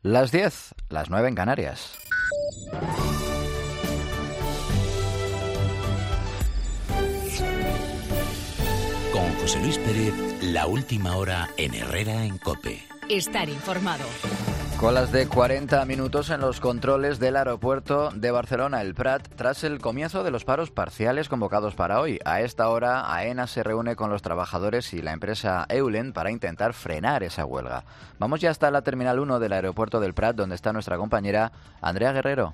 Las 10, las 9 en Canarias. Con José Luis Pérez, la última hora en Herrera en COPE. Estar informado. Colas de 40 minutos en los controles del aeropuerto de Barcelona, el Prat, tras el comienzo de los paros parciales convocados para hoy. A esta hora, AENA se reúne con los trabajadores y la empresa Eulen para intentar frenar esa huelga. Vamos ya hasta la Terminal 1 del aeropuerto del Prat, donde está nuestra compañera Andrea Guerrero.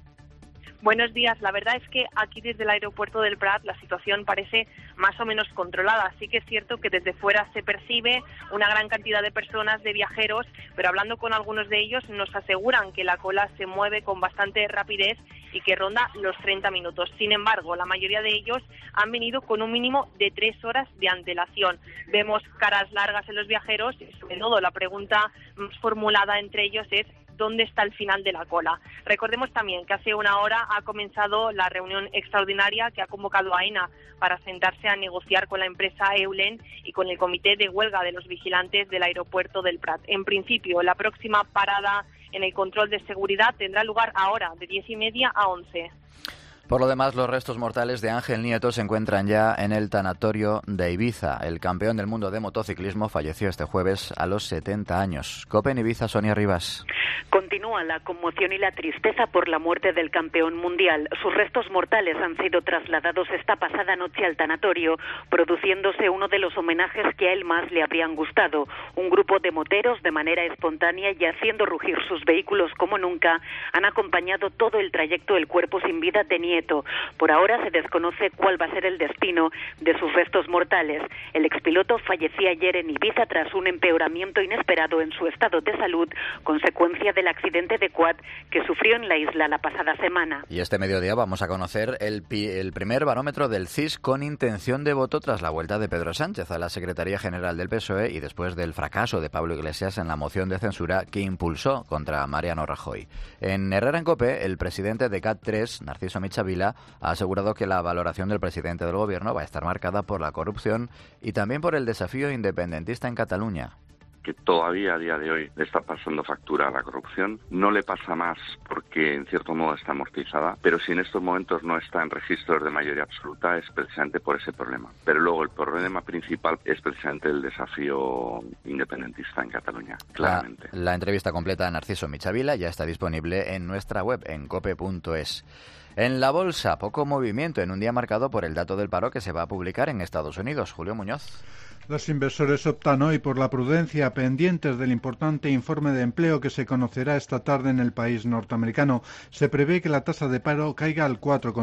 Buenos días. La verdad es que aquí desde el aeropuerto del Prat la situación parece más o menos controlada. Sí que es cierto que desde fuera se percibe una gran cantidad de personas, de viajeros, pero hablando con algunos de ellos nos aseguran que la cola se mueve con bastante rapidez y que ronda los 30 minutos. Sin embargo, la mayoría de ellos han venido con un mínimo de 3 horas de antelación. Vemos caras largas en los viajeros y sobre todo la pregunta más formulada entre ellos es: ¿dónde está el final de la cola? Recordemos también que hace una hora ha comenzado la reunión extraordinaria que ha convocado AENA para sentarse a negociar con la empresa Eulen y con el comité de huelga de los vigilantes del aeropuerto del Prat. En principio, la próxima parada en el control de seguridad tendrá lugar ahora, de 10:30 a 11. Por lo demás, los restos mortales de Ángel Nieto se encuentran ya en el tanatorio de Ibiza. El campeón del mundo de motociclismo falleció este jueves a los 70 años. COPE en Ibiza, Sonia Rivas. Continúa la conmoción y la tristeza por la muerte del campeón mundial. Sus restos mortales han sido trasladados esta pasada noche al tanatorio, produciéndose uno de los homenajes que a él más le habrían gustado. Un grupo de moteros, de manera espontánea y haciendo rugir sus vehículos como nunca, han acompañado todo el trayecto del cuerpo sin vida de Nieto. Por ahora se desconoce cuál va a ser el destino de sus restos mortales. El expiloto fallecía ayer en Ibiza tras un empeoramiento inesperado en su estado de salud, consecuencia del accidente de quad que sufrió en la isla la pasada semana. Y este mediodía vamos a conocer el primer barómetro del CIS con intención de voto tras la vuelta de Pedro Sánchez a la Secretaría General del PSOE y después del fracaso de Pablo Iglesias en la moción de censura que impulsó contra Mariano Rajoy. En Herrera en COPE, el presidente de CAT3, Narciso Michavila, ha asegurado que la valoración del presidente del gobierno va a estar marcada por la corrupción y también por el desafío independentista en Cataluña. Que todavía a día de hoy le está pasando factura a la corrupción. No le pasa más porque en cierto modo está amortizada, pero si en estos momentos no está en registros de mayoría absoluta es precisamente por ese problema. Pero luego el problema principal es precisamente el desafío independentista en Cataluña, claramente. La entrevista completa a Narciso Michavila ya está disponible en nuestra web, en cope.es. En la bolsa, poco movimiento en un día marcado por el dato del paro que se va a publicar en Estados Unidos. Julio Muñoz. Los inversores optan hoy por la prudencia, pendientes del importante informe de empleo que se conocerá esta tarde en el país norteamericano. Se prevé que la tasa de paro caiga al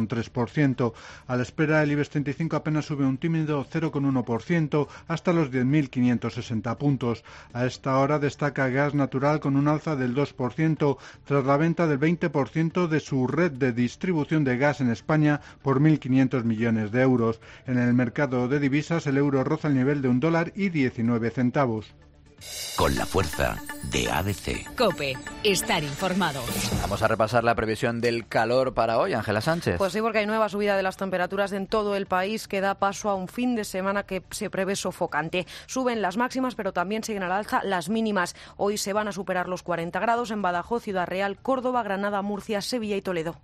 4,3%. A la espera, el IBEX 35 apenas sube un tímido 0,1% hasta los 10.560 puntos. A esta hora destaca Gas Natural con un alza del 2% tras la venta del 20% de su red de distribución de gas en España por 1.500 millones de euros. En el mercado de divisas, el euro roza el nivel de $1.19. Con la fuerza de ABC. COPE. Estar informado. Vamos a repasar la previsión del calor para hoy, Ángela Sánchez. Pues sí, porque hay nueva subida de las temperaturas en todo el país que da paso a un fin de semana que se prevé sofocante. Suben las máximas, pero también siguen al alza las mínimas. Hoy se van a superar los 40 grados en Badajoz, Ciudad Real, Córdoba, Granada, Murcia, Sevilla y Toledo.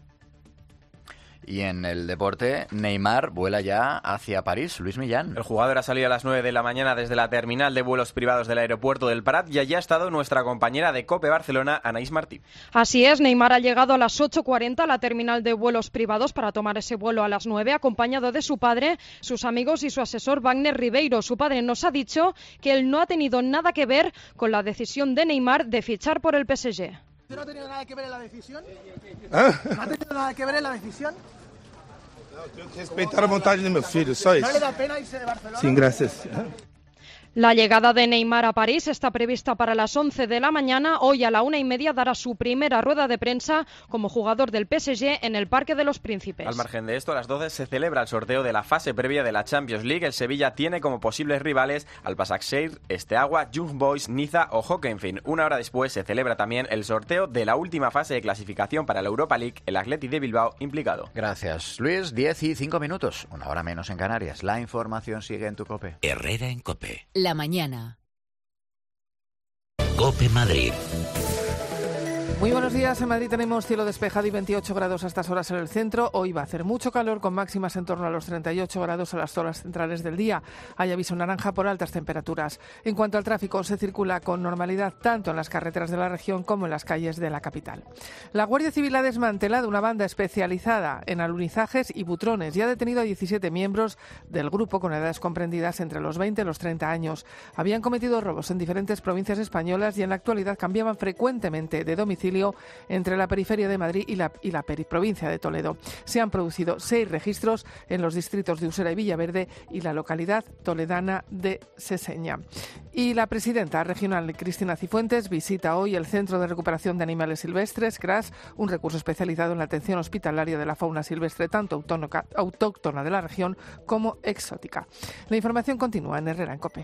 Y en el deporte, Neymar vuela ya hacia París. Luis Millán. El jugador ha salido a las 9 de la mañana desde la terminal de vuelos privados del aeropuerto del Prat y allí ha estado nuestra compañera de COPE Barcelona, Anaís Martí. Así es, Neymar ha llegado a las 8:40 a la terminal de vuelos privados para tomar ese vuelo a las 9, acompañado de su padre, sus amigos y su asesor Wagner Ribeiro. Su padre nos ha dicho que él no ha tenido nada que ver con la decisión de Neymar de fichar por el PSG. ¿No ha tenido nada que ver en la decisión? ¿No ha tenido nada que ver en la decisión? Respetar a vontade de meu filho, só isso. ¿No le da pena irse de Barcelona? Sim, graças. La llegada de Neymar a París está prevista para las 11 de la mañana. Hoy a la 1:30 dará su primera rueda de prensa como jugador del PSG en el Parque de los Príncipes. Al margen de esto, a las 12 se celebra el sorteo de la fase previa de la Champions League. El Sevilla tiene como posibles rivales al Başakşehir, Steaua, Young Boys, Niza o Hoffenheim. Una hora después se celebra también el sorteo de la última fase de clasificación para la Europa League, el Athletic de Bilbao implicado. Gracias, Luis. 10:05, una hora menos en Canarias. La información sigue en tu COPE. Herrera en COPE. La mañana. COPE Madrid. Muy buenos días. En Madrid tenemos cielo despejado y 28 grados a estas horas en el centro. Hoy va a hacer mucho calor con máximas en torno a los 38 grados a las zonas centrales del día. Hay aviso naranja por altas temperaturas. En cuanto al tráfico, se circula con normalidad tanto en las carreteras de la región como en las calles de la capital. La Guardia Civil ha desmantelado una banda especializada en alunizajes y butrones y ha detenido a 17 miembros del grupo con edades comprendidas entre los 20 y los 30 años. Habían cometido robos en diferentes provincias españolas y en la actualidad cambiaban frecuentemente de domicilio entre la periferia de Madrid y la provincia de Toledo. Se han producido 6 registros en los distritos de Usera y Villaverde y la localidad toledana de Seseña. Y la presidenta regional, Cristina Cifuentes, visita hoy el Centro de Recuperación de Animales Silvestres, CRAS, un recurso especializado en la atención hospitalaria de la fauna silvestre, tanto autóctona de la región como exótica. La información continúa en Herrera en COPE.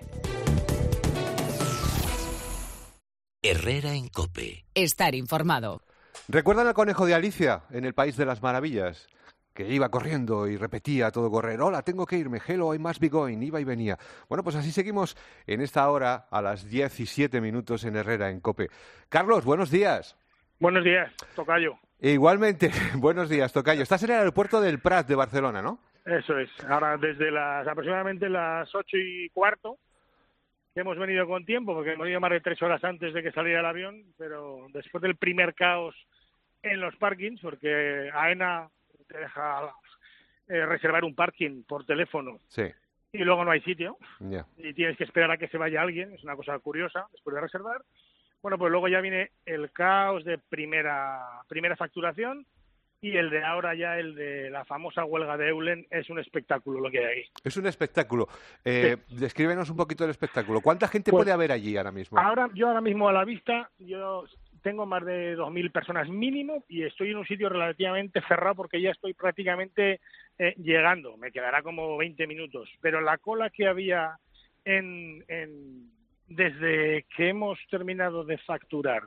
Herrera en COPE. Estar informado. ¿Recuerdan al conejo de Alicia en el País de las Maravillas? Que iba corriendo y repetía a todo correr: hola, tengo que irme, hello, I must be going, iba y venía. Bueno, pues así seguimos en esta hora a las 17 minutos en Herrera en COPE. Carlos, buenos días. Buenos días, tocayo. Igualmente, buenos días, tocayo. Estás en el aeropuerto del Prat de Barcelona, ¿no? Eso es. Ahora desde aproximadamente las 8:15, que hemos venido con tiempo, porque hemos venido más de 3 horas antes de que saliera el avión, pero después del primer caos en los parkings, porque AENA te deja reservar un parking por teléfono. Sí. Y luego no hay sitio. Yeah. Y tienes que esperar a que se vaya alguien. Es una cosa curiosa, después de reservar. Bueno, pues luego ya viene el caos de primera facturación, y el de ahora ya, el de la famosa huelga de Eulen, es un espectáculo lo que hay aquí. Es un espectáculo. Sí. Descríbenos un poquito el espectáculo. ¿Cuánta gente puede haber allí ahora mismo? Yo ahora mismo a la vista, yo tengo más de 2.000 personas mínimo, y estoy en un sitio relativamente cerrado porque ya estoy prácticamente llegando. Me quedará como 20 minutos. Pero la cola que había desde que hemos terminado de facturar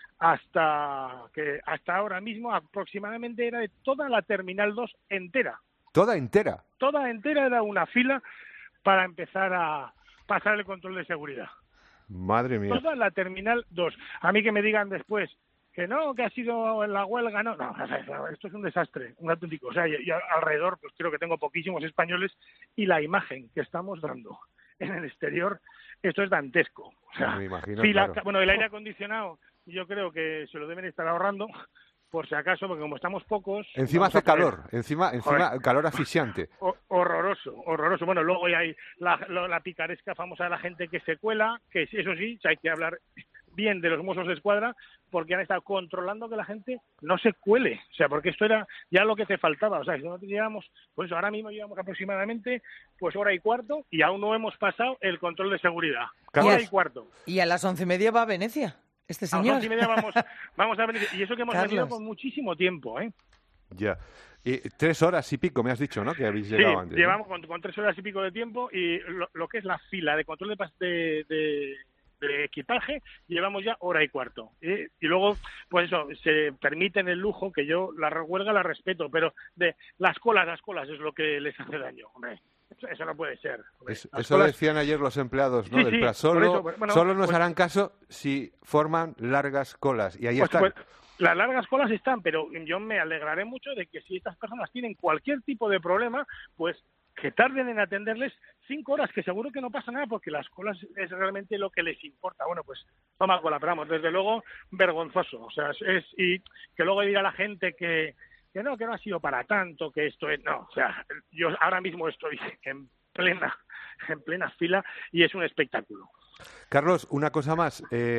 hasta ahora mismo, aproximadamente era de toda la Terminal 2 entera. ¿Toda entera? Toda entera era una fila para empezar a pasar el control de seguridad. Madre mía. Toda la Terminal 2. A mí que me digan después que no, que ha sido la huelga, no, esto es un desastre, un auténtico. O sea, yo alrededor, pues creo que tengo poquísimos españoles, y la imagen que estamos dando en el exterior, esto es dantesco. O sea, me imagino, fila, claro. Bueno, el aire acondicionado, yo creo que se lo deben estar ahorrando, por si acaso, porque como estamos pocos... Encima hace calor, encima calor asfixiante. Horroroso. Bueno, luego ya hay la picaresca famosa de la gente que se cuela, que eso sí, hay que hablar bien de los Mossos de Escuadra, porque han estado controlando que la gente no se cuele. O sea, porque esto era ya lo que te faltaba. O sea, si no llegamos, pues ahora mismo llevamos aproximadamente 1:15 y aún no hemos pasado el control de seguridad. 1:15. Y a las 11:30 va a Venecia, este señor. A las 11:30 vamos a Venecia. Y eso que hemos venido con muchísimo tiempo, ¿eh? Ya. Y 3 horas y pico, me has dicho, ¿no? Que habéis llegado antes. Llevamos con 3 horas y pico de tiempo, y lo que es la fila de control de equipaje, llevamos ya 1:15. Y luego, pues eso, se permiten el lujo, que yo la huelga la respeto, pero de las colas es lo que les hace daño, hombre. Eso no puede ser. Eso decían ayer los empleados, ¿no? Del Prat. Solo nos harán caso si forman largas colas. Y ahí están. Las largas colas están, pero yo me alegraré mucho de que si estas personas tienen cualquier tipo de problema, pues que tarden en atenderles 5 horas, que seguro que no pasa nada, porque las colas es realmente lo que les importa. Bueno, pues toma cola, pero vamos, desde luego vergonzoso. O sea, y que luego diga la gente que no ha sido para tanto, que esto es... No, o sea, yo ahora mismo estoy en plena fila, y es un espectáculo. Carlos, una cosa más.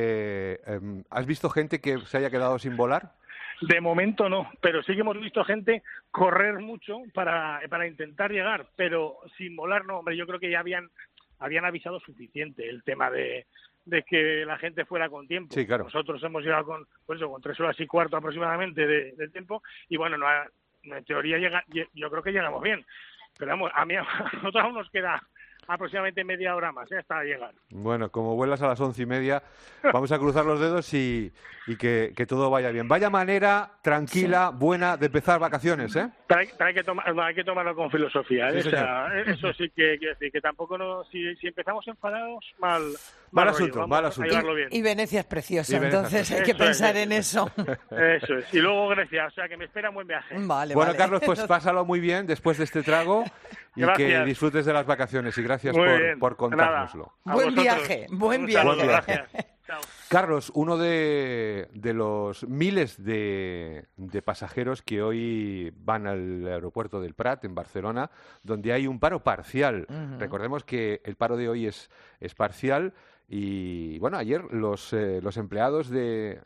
¿Has visto gente que se haya quedado sin volar? De momento no, pero sí que hemos visto gente correr mucho para intentar llegar, pero sin volar no. Hombre, yo creo que ya habían avisado suficiente el tema de que la gente fuera con tiempo. Sí, claro. Nosotros hemos llegado con 3:15 aproximadamente de tiempo, y bueno, en teoría yo creo que llegamos bien. Pero vamos, a nosotros aún nos queda aproximadamente media hora más, hasta llegar. Bueno, como vuelas a las 11:30, vamos a cruzar los dedos y que todo vaya bien. Vaya manera tranquila, buena de empezar vacaciones, ¿eh? Hay que tomarlo con filosofía, ¿eh? Sí, O sea, eso sí que quiere decir que tampoco si empezamos enfadados, mal asunto. Y Venecia es preciosa, Venecia entonces hay que pensar en eso. Eso es. Y luego Grecia, o sea que me espera un buen viaje. Vale. Carlos, pues pásalo muy bien después de este trago y gracias. Que disfrutes de las vacaciones y gracias por contárnoslo. Buen viaje. Gracias. Chao. Carlos, uno de los miles de pasajeros que hoy van al aeropuerto del Prat, en Barcelona, donde hay un paro parcial. Uh-huh. Recordemos que el paro de hoy es parcial. Y bueno, ayer los empleados del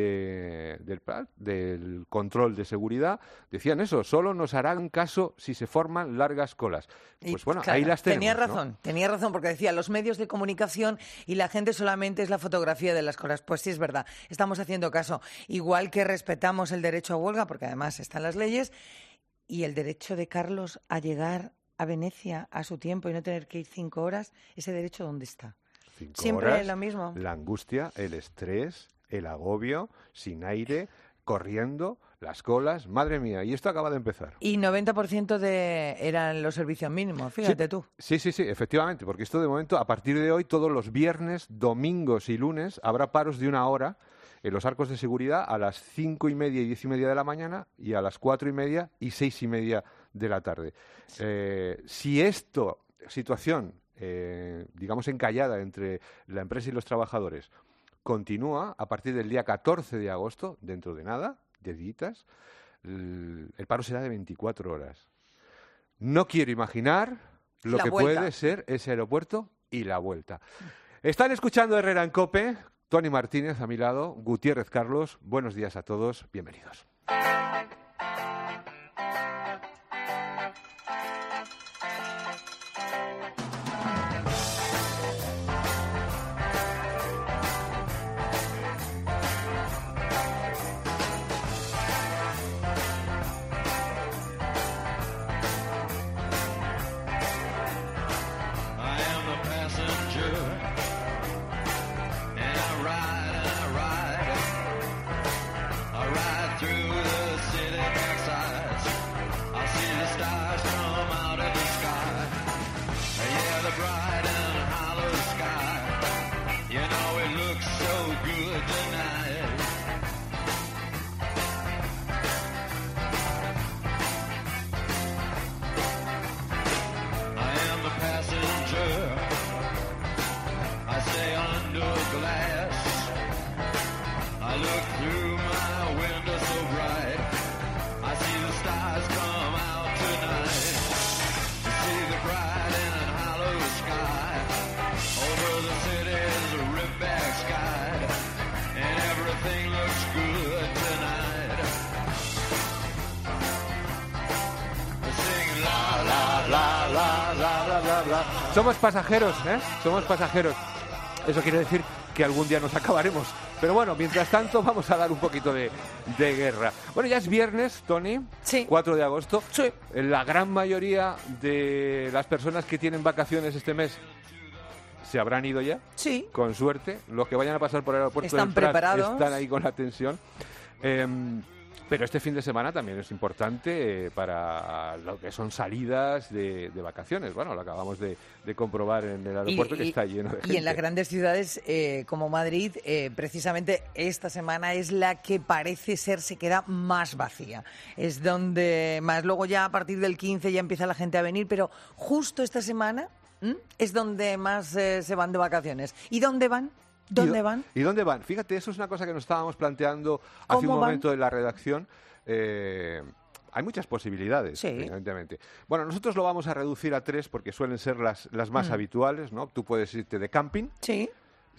Prat, del control de seguridad, decían eso, solo nos harán caso si se forman largas colas. Pues bueno, claro, ahí las tenemos. Tenía razón, porque decía, los medios de comunicación y la gente solamente es la fotografía de las colas. Pues sí, es verdad, estamos haciendo caso. Igual que respetamos el derecho a huelga, porque además están las leyes, y el derecho de Carlos a llegar a Venecia a su tiempo y no tener que ir 5 horas, ¿ese derecho dónde está? 5 Siempre horas, es lo mismo. La angustia, el estrés, el agobio, sin aire, corriendo, las colas, madre mía, y esto acaba de empezar. Y 90% eran los servicios mínimos, fíjate tú. Sí, efectivamente, porque esto de momento, a partir de hoy, todos los viernes, domingos y lunes, habrá paros de 1 hora en los arcos de seguridad a las 5:30 y 10:30 de la mañana y a las 4:30 y 6:30 de la tarde. Si esto, situación digamos encallada entre la empresa y los trabajadores, continúa a partir del día 14 de agosto, dentro de nada, de días, el paro será de 24 horas. No quiero imaginar lo que puede ser ese aeropuerto y la vuelta. Están escuchando Herrera en COPE, Tony Martínez a mi lado, Gutiérrez Carlos, buenos días a todos, bienvenidos. Somos pasajeros, ¿eh? Somos pasajeros. Eso quiere decir que algún día nos acabaremos. Pero bueno, mientras tanto vamos a dar un poquito de guerra. Bueno, ya es viernes, Tony, sí. 4 de agosto. Sí. La gran mayoría de las personas que tienen vacaciones este mes se habrán ido ya. Sí. Con suerte. Los que vayan a pasar por el aeropuerto están del Prat preparados. Están ahí con la tensión. Pero este fin de semana también es importante para lo que son salidas de vacaciones. Bueno, lo acabamos de comprobar en el aeropuerto, que está lleno de gente. Y en las grandes ciudades como Madrid, precisamente esta semana es la que parece ser se queda más vacía. Es donde más, luego ya a partir del 15 ya empieza la gente a venir, pero justo esta semana es donde más se van de vacaciones. ¿Y dónde van? ¿Dónde van? ¿Y dónde van? Fíjate, eso es una cosa que nos estábamos planteando hace un momento en la redacción. Hay muchas posibilidades, sí. Evidentemente. Bueno, nosotros lo vamos a reducir a 3 porque suelen ser las más habituales, ¿no? Tú puedes irte de camping. Sí.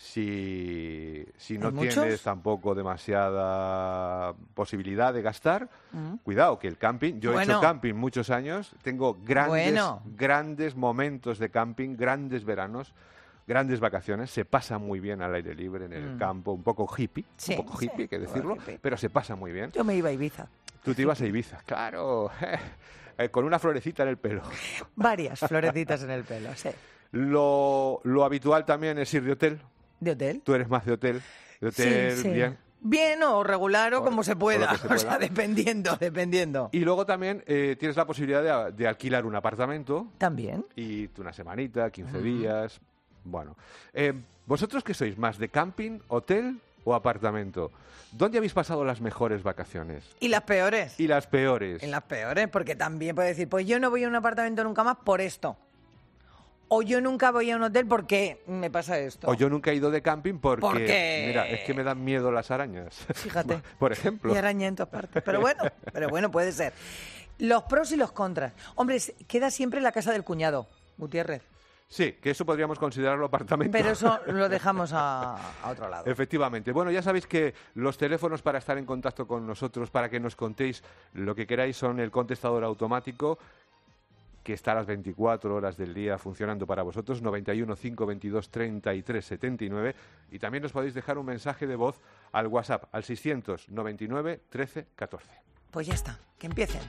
Si no tienes tampoco demasiada posibilidad de gastar, cuidado que el camping, yo he hecho camping muchos años, tengo grandes momentos de camping, grandes veranos, grandes vacaciones, se pasa muy bien al aire libre en el campo, un poco hippie, hay que decirlo, pero se pasa muy bien. Yo me iba a Ibiza. Tú te ibas a Ibiza, claro, con una florecita en el pelo. Varias florecitas en el pelo, sí. Lo habitual también es ir de hotel. ¿De hotel? ¿Tú eres más de hotel? ¿De hotel, Sí. bien? Bien o regular o como se pueda, o sea, dependiendo. Y luego también tienes la posibilidad de alquilar un apartamento. También. Y una semanita, 15 días. Bueno, ¿vosotros qué sois? ¿Más de camping, hotel o apartamento? ¿Dónde habéis pasado las mejores vacaciones? ¿Y las peores? Y las peores. En las peores, porque también puedes decir, pues yo no voy a un apartamento nunca más por esto. O yo nunca voy a un hotel porque me pasa esto. O yo nunca he ido de camping porque, ¿Por qué? Mira, es que me dan miedo las arañas. Fíjate. Por ejemplo. Y araña en todas partes. Pero bueno, puede ser. Los pros y los contras. Hombre, queda siempre la casa del cuñado, Gutiérrez. Sí, que eso podríamos considerarlo apartamento. Pero eso lo dejamos a otro lado. Efectivamente. Bueno, ya sabéis que los teléfonos para estar en contacto con nosotros, para que nos contéis lo que queráis, son el contestador automático, que está a las 24 horas del día funcionando para vosotros, 91 522 33 79, y también nos podéis dejar un mensaje de voz al WhatsApp, al 699 13 14. Pues ya está, que empiecen.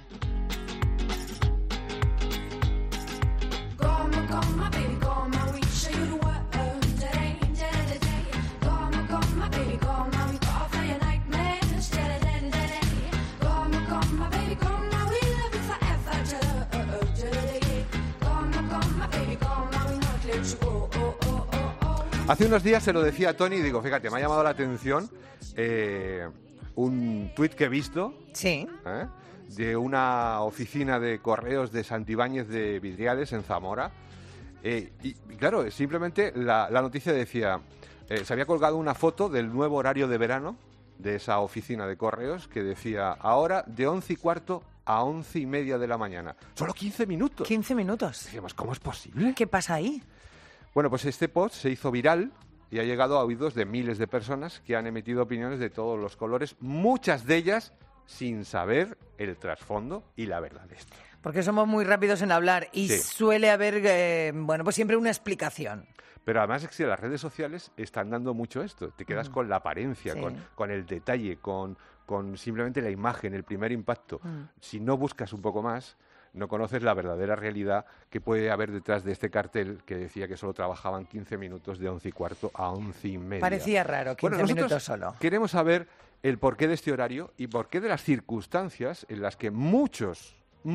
Hace unos días se lo decía a Tony y digo, fíjate, me ha llamado la atención un tuit que he visto. Sí. De una oficina de correos de Santibáñez de Vidriales en Zamora. Y claro, simplemente la noticia decía, se había colgado una foto del nuevo horario de verano de esa oficina de correos que decía, ahora de 11:15 a 11:30 de la mañana. Solo 15 minutos. 15 minutos. Decíamos, ¿cómo es posible? ¿Qué pasa ahí? Bueno, pues este post se hizo viral y ha llegado a oídos de miles de personas que han emitido opiniones de todos los colores, muchas de ellas sin saber el trasfondo y la verdad de esto. Porque somos muy rápidos en hablar y suele haber, pues siempre una explicación. Pero además es que las redes sociales están dando mucho esto. Te quedas con la apariencia, con el detalle, con simplemente la imagen, el primer impacto. Si no buscas un poco más, no conoces la verdadera realidad que puede haber detrás de este cartel que decía que solo trabajaban 15 minutos de 11:15 a 11:30. Parecía raro, 15 minutos solo. Queremos saber el porqué de este horario y porqué de las circunstancias en las que muchos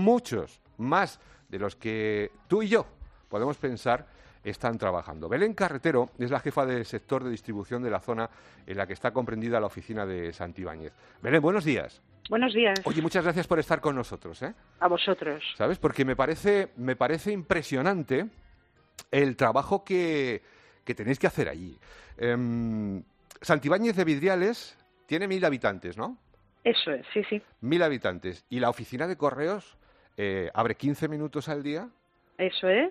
más de los que tú y yo podemos pensar están trabajando. Belén Carretero es la jefa del sector de distribución de la zona en la que está comprendida la oficina de Santibáñez. Belén, buenos días. Buenos días. Oye, muchas gracias por estar con nosotros, ¿eh? A vosotros. ¿Sabes? Porque me parece impresionante el trabajo que tenéis que hacer allí. Santibáñez de Vidriales tiene 1.000 habitantes, ¿no? Eso es, sí, sí. 1.000 habitantes. ¿Y la oficina de correos abre 15 minutos al día? Eso es.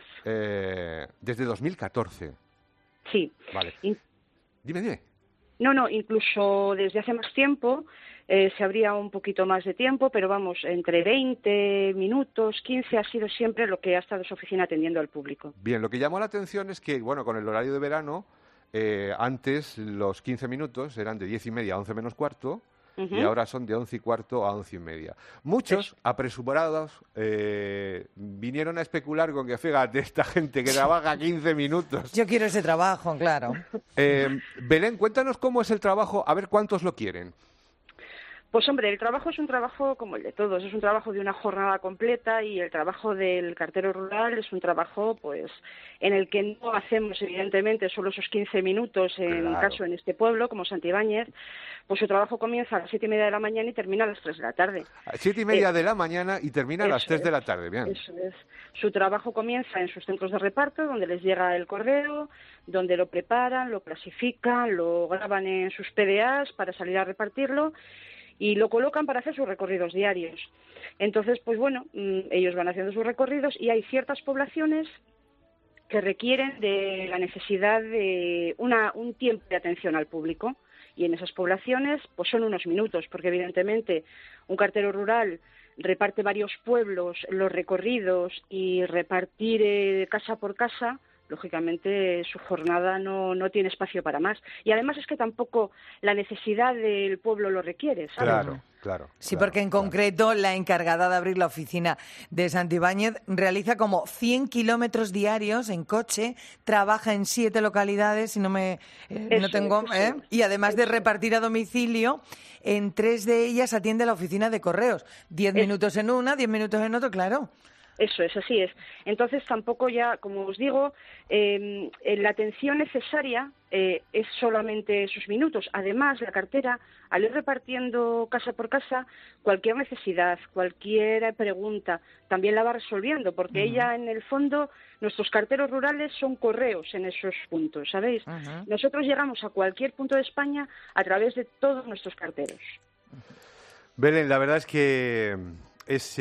Desde 2014. Sí. Vale. Dime. No, incluso desde hace más tiempo se abría un poquito más de tiempo, pero vamos, entre 20 minutos, 15 ha sido siempre lo que ha estado su oficina atendiendo al público. Bien, lo que llamó la atención es que, bueno, con el horario de verano, antes los 15 minutos eran de 10:30 a 11 menos cuarto, y ahora son de 11:15 a 11:30. Muchos apresurados vinieron a especular con que, fíjate, esta gente que trabaja 15 minutos. Yo quiero ese trabajo, claro. Belén, cuéntanos cómo es el trabajo, a ver cuántos lo quieren. Pues hombre, el trabajo es un trabajo como el de todos, es un trabajo de una jornada completa y el trabajo del cartero rural es un trabajo pues en el que no hacemos evidentemente solo esos 15 minutos en caso en este pueblo como Santibáñez, pues su trabajo comienza a las 7:30 de la mañana y termina a las 3 de la tarde. 7:30 de la mañana y termina a las 3 de la tarde, bien. Eso es. Su trabajo comienza en sus centros de reparto, donde les llega el correo, donde lo preparan, lo clasifican, lo graban en sus PDAs para salir a repartirlo y lo colocan para hacer sus recorridos diarios. Entonces, pues bueno, ellos van haciendo sus recorridos y hay ciertas poblaciones que requieren de la necesidad de un tiempo de atención al público y en esas poblaciones pues son unos minutos, porque evidentemente un cartero rural reparte varios pueblos, los recorridos y repartir casa por casa, lógicamente su jornada no tiene espacio para más. Y además es que tampoco la necesidad del pueblo lo requiere, ¿sabes? Claro. Sí, porque en concreto la encargada de abrir la oficina de Santibáñez realiza como 100 kilómetros diarios en coche, trabaja en 7 localidades, y además de repartir a domicilio, en 3 de ellas atiende la oficina de correos. 10 minutos en una, 10 minutos en otro, claro. Eso es, así es. Entonces tampoco ya, como os digo, la atención necesaria es solamente esos minutos. Además, la cartera, al ir repartiendo casa por casa, cualquier necesidad, cualquier pregunta, también la va resolviendo, porque ella, en el fondo, nuestros carteros rurales son correos en esos puntos, ¿sabéis? Nosotros llegamos a cualquier punto de España a través de todos nuestros carteros. Belén, la verdad es que es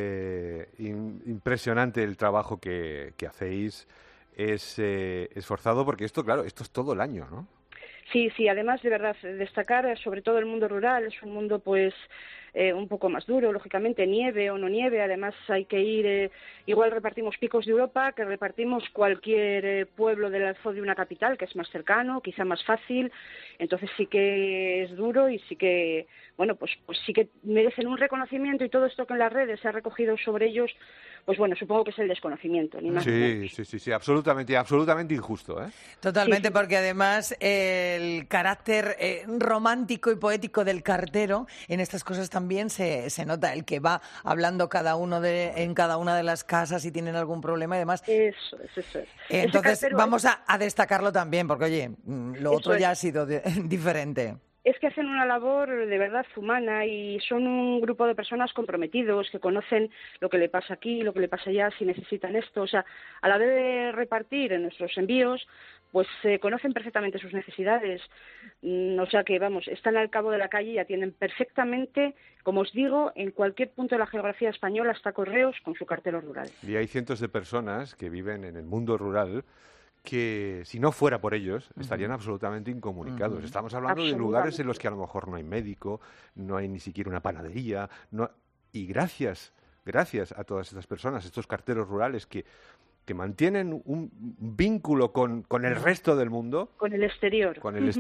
impresionante el trabajo que hacéis, es esforzado, porque esto, claro, esto es todo el año, ¿no? Sí, además, de verdad, destacar sobre todo el mundo rural, es un mundo pues un poco más duro, lógicamente, nieve o no nieve, además hay que ir, igual repartimos Picos de Europa, que repartimos cualquier pueblo de una capital, que es más cercano, quizá más fácil, entonces sí que es duro y sí que, bueno, pues sí que merecen un reconocimiento, y todo esto que en las redes se ha recogido sobre ellos, pues bueno, supongo que es el desconocimiento, ni más ni menos. Sí, absolutamente injusto, ¿eh? Totalmente, porque además el carácter romántico y poético del cartero en estas cosas también se nota, el que va hablando en cada una de las casas si tienen algún problema y demás. Eso es. Entonces vamos a destacarlo también, porque oye, lo otro ya ha sido diferente. Es que hacen una labor de verdad humana y son un grupo de personas comprometidos que conocen lo que le pasa aquí, lo que le pasa allá, si necesitan esto. O sea, a la vez de repartir en nuestros envíos, pues conocen perfectamente sus necesidades. O sea que, vamos, están al cabo de la calle y atienden perfectamente, como os digo, en cualquier punto de la geografía española, hasta correos con su cartero rural. Y hay cientos de personas que viven en el mundo rural que, si no fuera por ellos, estarían absolutamente incomunicados. Estamos hablando de lugares en los que a lo mejor no hay médico, no hay ni siquiera una panadería, y gracias a todas estas personas, estos carteros rurales que mantienen un vínculo con el resto del mundo, con el exterior,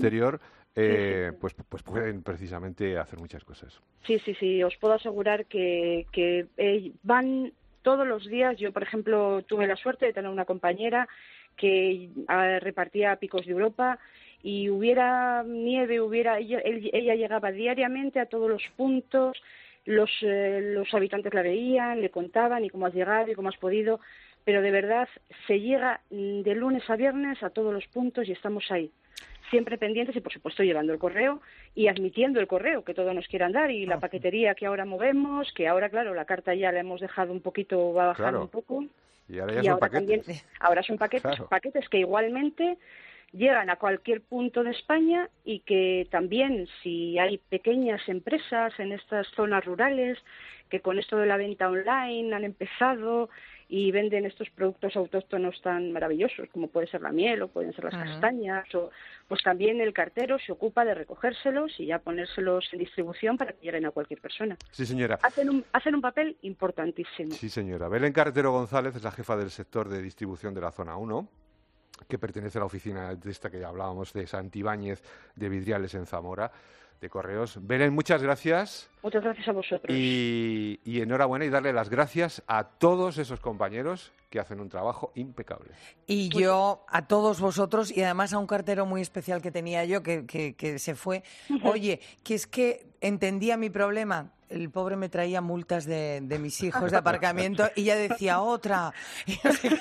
pues pueden precisamente hacer muchas cosas. Sí, os puedo asegurar que van todos los días. Yo, por ejemplo, tuve la suerte de tener una compañera que repartía Picos de Europa, y hubiera nieve, ella llegaba diariamente a todos los puntos, los habitantes la veían, le contaban y cómo has llegado y cómo has podido, pero de verdad se llega de lunes a viernes a todos los puntos y estamos ahí, siempre pendientes y, por supuesto, llevando el correo y admitiendo el correo que todos nos quieran dar, y la paquetería que ahora movemos, que ahora, claro, la carta ya la hemos dejado un poquito, va bajando un poco. Y ahora ya son paquetes. Ahora son paquetes que igualmente llegan a cualquier punto de España, y que también, si hay pequeñas empresas en estas zonas rurales que con esto de la venta online han empezado y venden estos productos autóctonos tan maravillosos como puede ser la miel o pueden ser las castañas, pues también el cartero se ocupa de recogérselos y ya ponérselos en distribución para que lleguen a cualquier persona. Sí, señora. Hacen un papel importantísimo. Sí, señora. Belén Carretero González es la jefa del sector de distribución de la Zona 1, que pertenece a la oficina de esta que ya hablábamos, de Santibáñez de Vidriales, en Zamora, de Correos. Belén, muchas gracias. Muchas gracias a vosotros. Y enhorabuena, y darle las gracias a todos esos compañeros que hacen un trabajo impecable. Y yo a todos vosotros, y además a un cartero muy especial que tenía yo, que se fue. Oye, que es que entendía mi problema. El pobre me traía multas de mis hijos de aparcamiento y ya decía otra. Y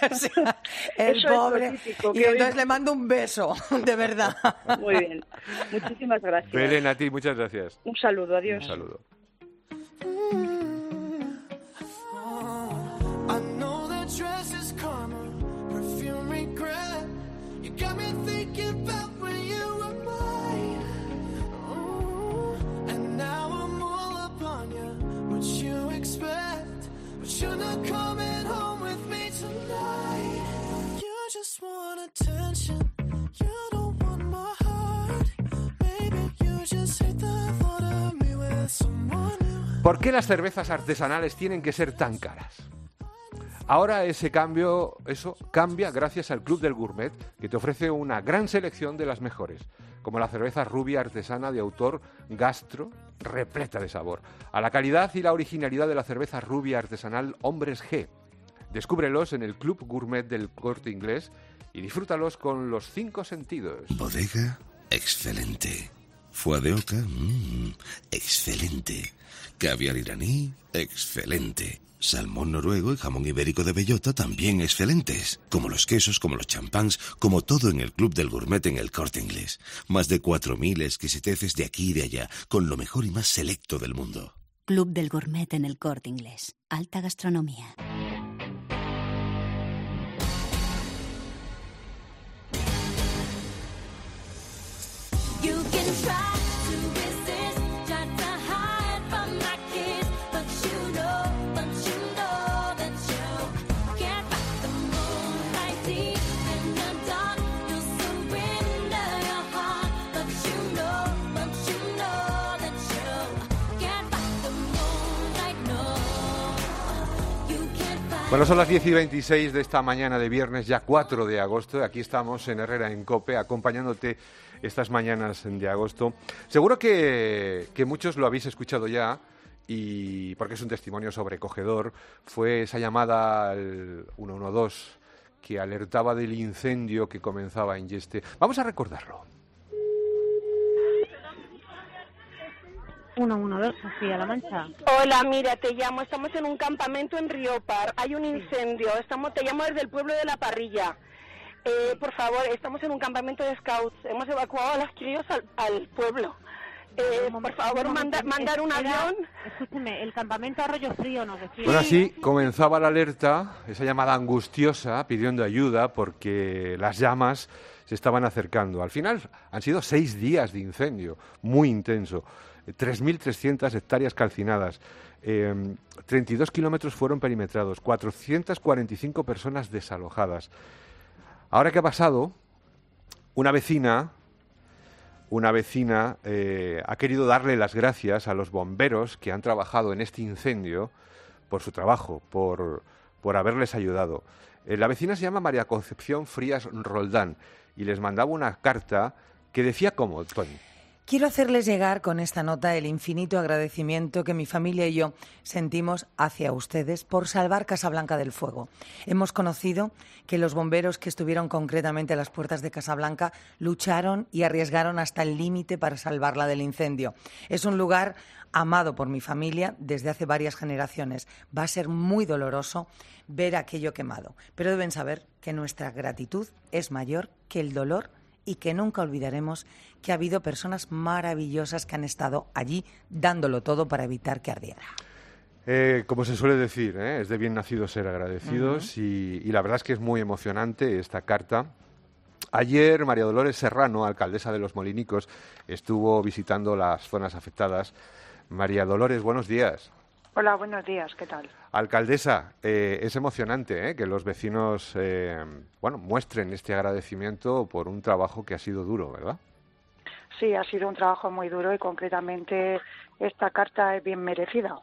el pobre. Y entonces le mando un beso, de verdad. Muy bien. Muchísimas gracias. Belén, a ti, muchas gracias. Un saludo, adiós. Un saludo. ¿Por qué las cervezas artesanales tienen que ser tan caras? Ahora eso cambia gracias al Club del Gourmet, que te ofrece una gran selección de las mejores, como la cerveza rubia artesana de autor Gastro, repleta de sabor, a la calidad y la originalidad de la cerveza rubia artesanal Hombres G. Descúbrelos en el Club Gourmet del Corte Inglés y disfrútalos con los 5 sentidos. Bodega, excelente. Foie de oca, excelente. Caviar iraní, excelente. Salmón noruego y jamón ibérico de bellota también excelentes. Como los quesos, como los champáns, como todo en el Club del Gourmet en el Corte Inglés. Más de 4.000 exquisiteces de aquí y de allá, con lo mejor y más selecto del mundo. Club del Gourmet en el Corte Inglés. Alta gastronomía. Bueno, son las 10:26 de esta mañana de viernes, ya 4 de agosto. Aquí estamos en Herrera en COPE, acompañándote estas mañanas de agosto. Seguro que muchos lo habéis escuchado ya, y porque es un testimonio sobrecogedor. Fue esa llamada al 112 que alertaba del incendio que comenzaba en Yeste. Vamos a recordarlo. 112, Castilla-La Mancha. Hola, mira, te llamo, estamos en un campamento en Riopar, hay un incendio, te llamo desde el pueblo de La Parrilla. Por favor, estamos en un campamento de scouts, hemos evacuado a los críos al pueblo. Por favor, mandar un avión. Escúcheme, el campamento Arroyo Frío nos decía. Bueno, así comenzaba la alerta, esa llamada angustiosa pidiendo ayuda porque las llamas se estaban acercando. Al final han sido 6 días de incendio, muy intenso. 3.300 hectáreas calcinadas, 32 kilómetros fueron perimetrados, 445 personas desalojadas. Ahora, ¿qué ha pasado? Una vecina ha querido darle las gracias a los bomberos que han trabajado en este incendio por su trabajo, por haberles ayudado. La vecina se llama María Concepción Frías Roldán y les mandaba una carta que decía como, Tony. Quiero hacerles llegar con esta nota el infinito agradecimiento que mi familia y yo sentimos hacia ustedes por salvar Casablanca del fuego. Hemos conocido que los bomberos que estuvieron concretamente a las puertas de Casablanca lucharon y arriesgaron hasta el límite para salvarla del incendio. Es un lugar amado por mi familia desde hace varias generaciones. Va a ser muy doloroso ver aquello quemado, pero deben saber que nuestra gratitud es mayor que el dolor y que nunca olvidaremos que ha habido personas maravillosas que han estado allí dándolo todo para evitar que ardiera. Como se suele decir, es de bien nacido ser agradecidos. Y la verdad es que es muy emocionante esta carta. Ayer María Dolores Serrano, alcaldesa de Los Molinicos, estuvo visitando las zonas afectadas. María Dolores, buenos días. Hola, buenos días, ¿qué tal? Alcaldesa, es emocionante que los vecinos muestren este agradecimiento por un trabajo que ha sido duro, ¿verdad? Sí, ha sido un trabajo muy duro y concretamente esta carta es bien merecida.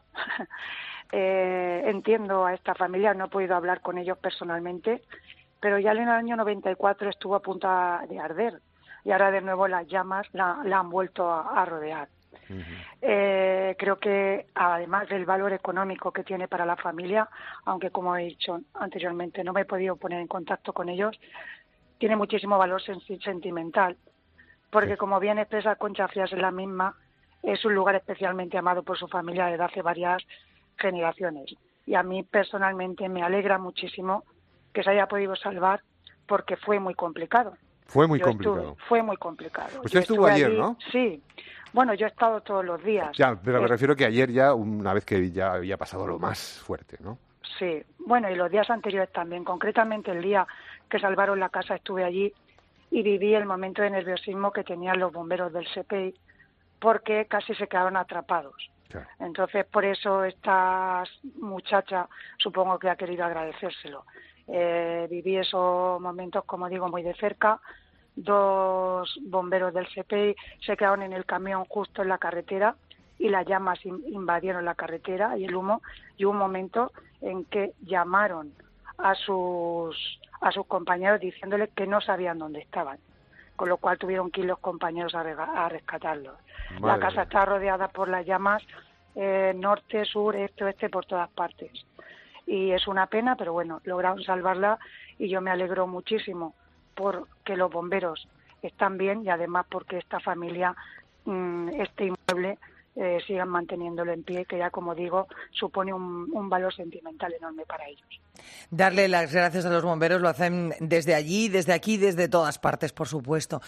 Entiendo a esta familia, no he podido hablar con ellos personalmente, pero ya en el año 94 estuvo a punto de arder y ahora de nuevo las llamas la han vuelto a rodear. Creo que además del valor económico que tiene para la familia, aunque como he dicho anteriormente no me he podido poner en contacto con ellos, tiene muchísimo valor sentimental, porque como bien expresa Concha Frías en la misma, es un lugar especialmente amado por su familia desde hace varias generaciones, y a mí personalmente me alegra muchísimo que se haya podido salvar porque fue muy complicado. Fue muy complicado. Fue muy complicado. Usted estuvo ayer, allí, ¿no? Sí. Bueno, yo he estado todos los días. Ya, pero me refiero que ayer ya, una vez que ya había pasado lo más fuerte, ¿no? Sí. Bueno, y los días anteriores también. Concretamente el día que salvaron la casa estuve allí y viví el momento de nerviosismo que tenían los bomberos del SEPEI porque casi se quedaron atrapados. Claro. Entonces, por eso esta muchacha supongo que ha querido agradecérselo. Viví esos momentos, como digo, muy de cerca. 2 bomberos del SEPEI se quedaron en el camión justo en la carretera y las llamas invadieron la carretera y el humo, y hubo un momento en que llamaron a sus compañeros diciéndoles que no sabían dónde estaban, con lo cual tuvieron que ir los compañeros a rescatarlos. La casa está rodeada por las llamas, norte, sur, este, oeste, por todas partes. Y es una pena, pero bueno, lograron salvarla y yo me alegro muchísimo porque los bomberos están bien y además porque esta familia, este inmueble, sigan manteniéndolo en pie, que ya, como digo, supone un valor sentimental enorme para ellos. Darle las gracias a los bomberos, lo hacen desde allí, desde aquí, desde todas partes, por supuesto.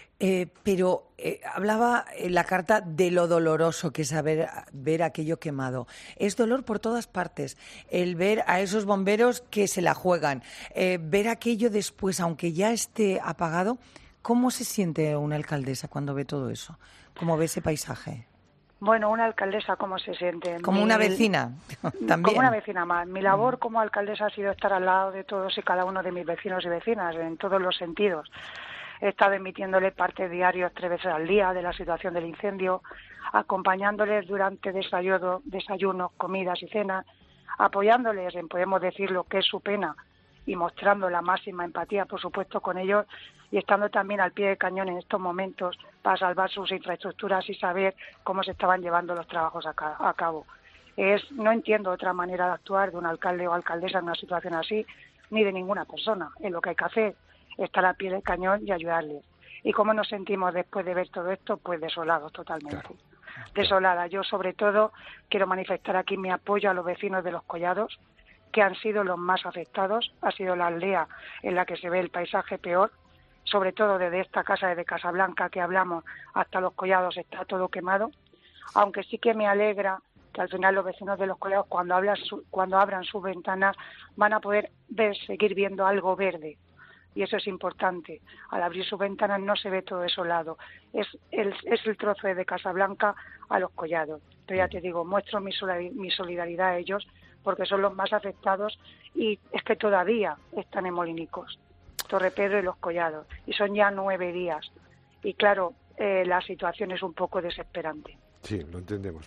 Pero hablaba en la carta de lo doloroso que es ver aquello quemado. Es dolor por todas partes. El ver a esos bomberos que se la juegan, ver aquello después, aunque ya esté apagado. ¿Cómo se siente una alcaldesa cuando ve todo eso? ¿Cómo ve ese paisaje? Bueno, una alcaldesa, ¿cómo se siente? Como una vecina, también. Como una vecina más. Mi labor como alcaldesa ha sido estar al lado de todos y cada uno de mis vecinos y vecinas, en todos los sentidos. He estado emitiéndole partes diarios 3 veces al día de la situación del incendio, acompañándoles durante desayunos, comidas y cenas, apoyándoles en, podemos decir, lo que es su pena y mostrando la máxima empatía, por supuesto, con ellos, y estando también al pie del cañón en estos momentos para salvar sus infraestructuras y saber cómo se estaban llevando los trabajos a cabo. No entiendo otra manera de actuar de un alcalde o alcaldesa en una situación así, ni de ninguna persona. Es lo que hay que hacer, estar al pie del cañón y ayudarles. ¿Y cómo nos sentimos después de ver todo esto? Pues desolados totalmente. Claro. Desolada. Yo, sobre todo, quiero manifestar aquí mi apoyo a los vecinos de Los Collados, que han sido los más afectados. Ha sido la aldea en la que se ve el paisaje peor, sobre todo desde esta casa, desde Casablanca que hablamos hasta Los Collados está todo quemado, aunque sí que me alegra que al final los vecinos de Los Collados cuando abran sus ventanas van a poder seguir viendo algo verde, y eso es importante. Al abrir sus ventanas no se ve todo desolado, es el trozo de Casablanca a Los Collados. Pero ya te digo, muestro mi solidaridad a ellos porque son los más afectados y es que todavía están en Molinicos, Torrepedro y Los Collados, y son ya 9 días. Y claro, la situación es un poco desesperante. Sí, lo entendemos.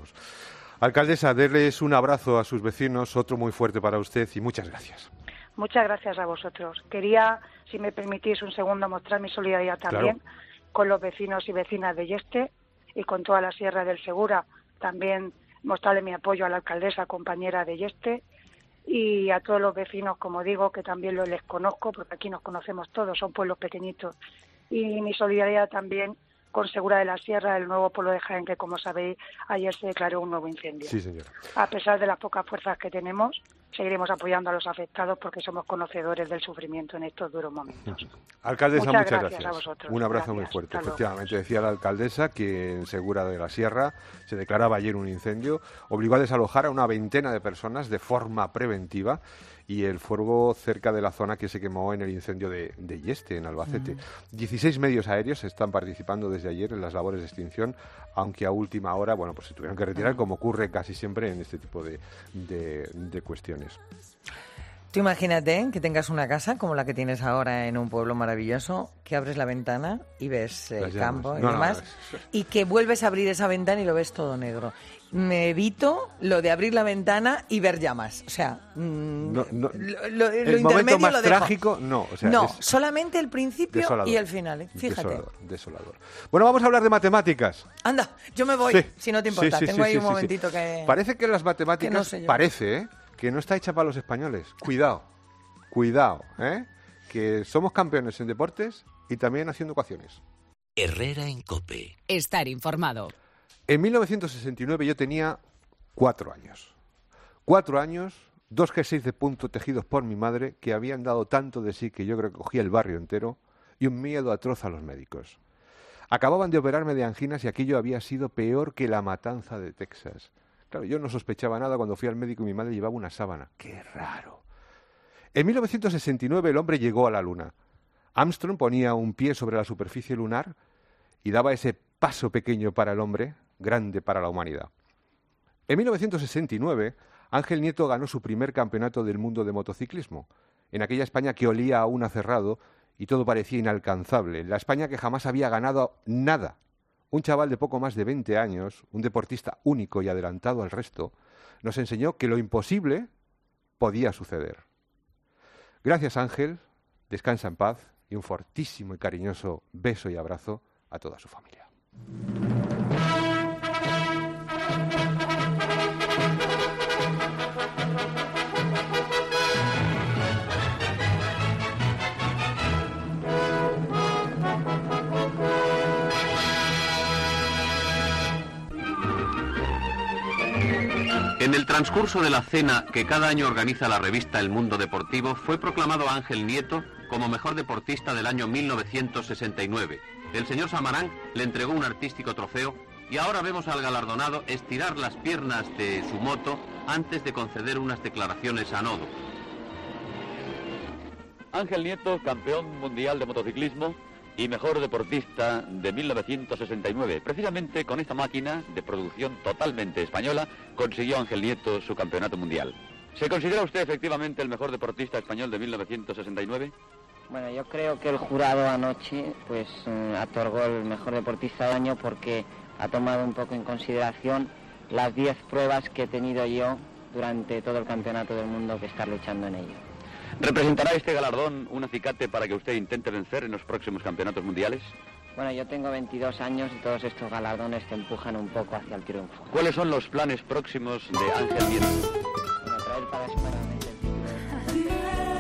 Alcaldesa, darles un abrazo a sus vecinos, otro muy fuerte para usted y muchas gracias. Muchas gracias a vosotros. Quería, si me permitís un segundo, mostrar mi solidaridad también con los vecinos y vecinas de Yeste y con toda la Sierra del Segura. También mostrarle mi apoyo a la alcaldesa, compañera de Yeste, y a todos los vecinos, como digo, que también les conozco, porque aquí nos conocemos todos, son pueblos pequeñitos. Y mi solidaridad también con Segura de la Sierra, el nuevo pueblo de Jaén, que como sabéis, ayer se declaró un nuevo incendio. Sí, señora. A pesar de las pocas fuerzas que tenemos, seguiremos apoyando a los afectados porque somos conocedores del sufrimiento en estos duros momentos. Alcaldesa, muchas gracias. A vosotros. Un abrazo muy fuerte. Efectivamente, decía la alcaldesa que en Segura de la Sierra se declaraba ayer un incendio, obligó a desalojar a una veintena de personas de forma preventiva y el fuego cerca de la zona que se quemó en el incendio de Yeste, en Albacete. 16 medios aéreos están participando desde ayer en las labores de extinción, aunque a última hora, bueno, pues se tuvieron que retirar, como ocurre casi siempre en este tipo de cuestiones. Tú imagínate que tengas una casa como la que tienes ahora en un pueblo maravilloso, que abres la ventana y ves el campo y demás, y que vuelves a abrir esa ventana y lo ves todo negro. Me evito lo de abrir la ventana y ver llamas. O sea, lo el momento más trágico, no. O sea, no, solamente el principio y el final. Fíjate. Desolador. Bueno, vamos a hablar de matemáticas. Anda, yo me voy, si no te importa. Tengo ahí un momentito que... Parece que las matemáticas, que no está hecha para los españoles. Cuidado, que somos campeones en deportes y también haciendo ecuaciones. Herrera en COPE. Estar informado. En 1969 yo tenía 4 años. 4 años, 2 jerseys de punto tejidos por mi madre que habían dado tanto de sí que yo creo que cogía el barrio entero y un miedo atroz a los médicos. Acababan de operarme de anginas y aquello había sido peor que la matanza de Texas. Claro, yo no sospechaba nada cuando fui al médico y mi madre llevaba una sábana. ¡Qué raro! En 1969 el hombre llegó a la Luna. Armstrong ponía un pie sobre la superficie lunar y daba ese paso pequeño para el hombre, grande para la humanidad. En 1969, Ángel Nieto ganó su primer campeonato del mundo de motociclismo, en aquella España que olía aún a cerrado y todo parecía inalcanzable, la España que jamás había ganado nada. Un chaval de poco más de 20 años, un deportista único y adelantado al resto, nos enseñó que lo imposible podía suceder. Gracias, Ángel, descansa en paz y un fortísimo y cariñoso beso y abrazo a toda su familia. En el transcurso de la cena que cada año organiza la revista El Mundo Deportivo, fue proclamado Ángel Nieto como mejor deportista del año 1969. El señor Samarán le entregó un artístico trofeo y ahora vemos al galardonado estirar las piernas de su moto antes de conceder unas declaraciones a Nodo. Ángel Nieto, campeón mundial de motociclismo y mejor deportista de 1969. Precisamente con esta máquina de producción totalmente española consiguió Ángel Nieto su campeonato mundial. ¿Se considera usted efectivamente el mejor deportista español de 1969? Bueno, yo creo que el jurado anoche pues otorgó el mejor deportista del año porque ha tomado un poco en consideración las 10 pruebas que he tenido yo durante todo el campeonato del mundo que estar luchando en ello. ¿Representará este galardón un acicate para que usted intente vencer en los próximos campeonatos mundiales? Bueno, yo tengo 22 años y todos estos galardones te empujan un poco hacia el triunfo. ¿Cuáles son los planes próximos de Ángel Nieto? Bueno, traer para España el título.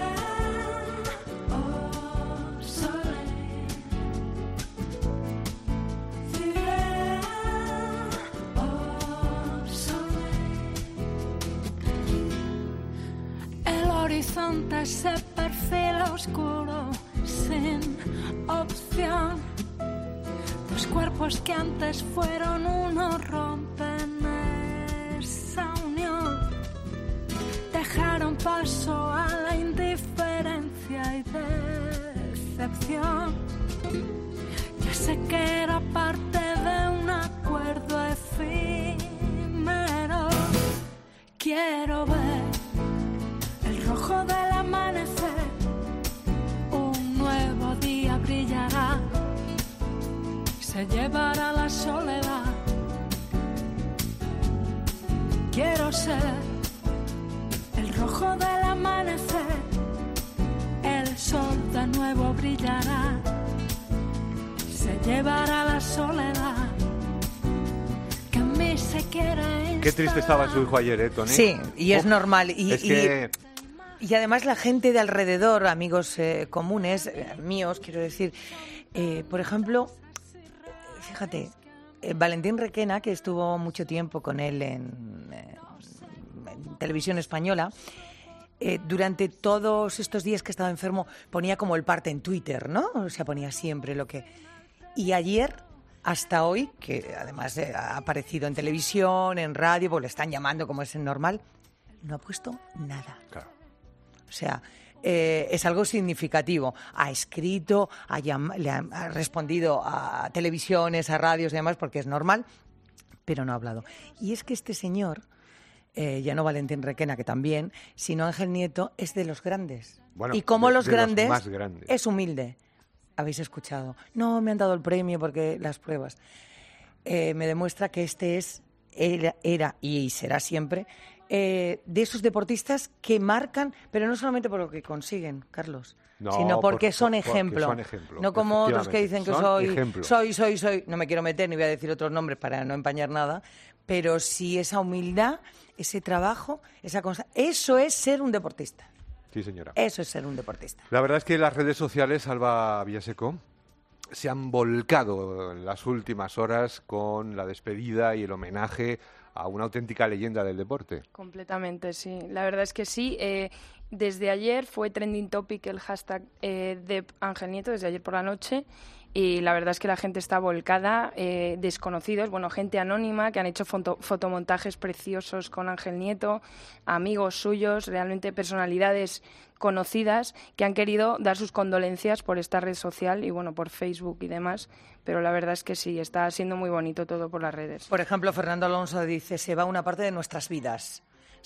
El horizonte se perfila oscuro, sin opción. Dos cuerpos que antes fueron uno rompen esa unión. Dejaron paso a la indiferencia y decepción. Ya sé que era parte de un acuerdo efímero. Quiero ver el rojo del amanecer, un nuevo día brillará, se llevará la soledad. Quiero ser el rojo del amanecer, el sol de nuevo brillará, se llevará la soledad. Que a mí se quiere. Qué triste estaba su hijo ayer, Tony. Sí, y es normal. Y además la gente de alrededor, amigos comunes, míos, quiero decir, por ejemplo, fíjate, Valentín Requena, que estuvo mucho tiempo con él en televisión española, durante todos estos días que estaba enfermo ponía como el parte en Twitter, ¿no? O sea, ponía siempre lo que... Y ayer, hasta hoy, que además ha aparecido en televisión, en radio, pues le están llamando como es normal, no ha puesto nada. Claro. O sea, es algo significativo. Ha escrito, ha respondido a televisiones, a radios y demás, porque es normal, pero no ha hablado. Y es que este señor, ya no Valentín Requena, que también, sino Ángel Nieto, es de los grandes. Bueno, y como los grandes, más grandes, es humilde. Habéis escuchado. No, me han dado el premio porque las pruebas. Me demuestra que este era y será siempre de esos deportistas que marcan, pero no solamente por lo que consiguen, Carlos, sino porque son ejemplo. Son ejemplo. No como otros que dicen que son soy. No me quiero meter ni voy a decir otros nombres para no empañar nada, pero sí esa humildad, ese trabajo, esa constancia. Eso es ser un deportista. Sí, señora. Eso es ser un deportista. La verdad es que las redes sociales, Alba Villaseco, se han volcado en las últimas horas con la despedida y el homenaje a una auténtica leyenda del deporte. Completamente, sí. La verdad es que sí. Desde ayer fue trending topic el hashtag de Ángel Nieto, desde ayer por la noche. Y la verdad es que la gente está volcada, desconocidos, gente anónima que han hecho fotomontajes preciosos con Ángel Nieto, amigos suyos, realmente personalidades conocidas que han querido dar sus condolencias por esta red social y por Facebook y demás, pero la verdad es que sí, está siendo muy bonito todo por las redes. Por ejemplo, Fernando Alonso dice, se va una parte de nuestras vidas,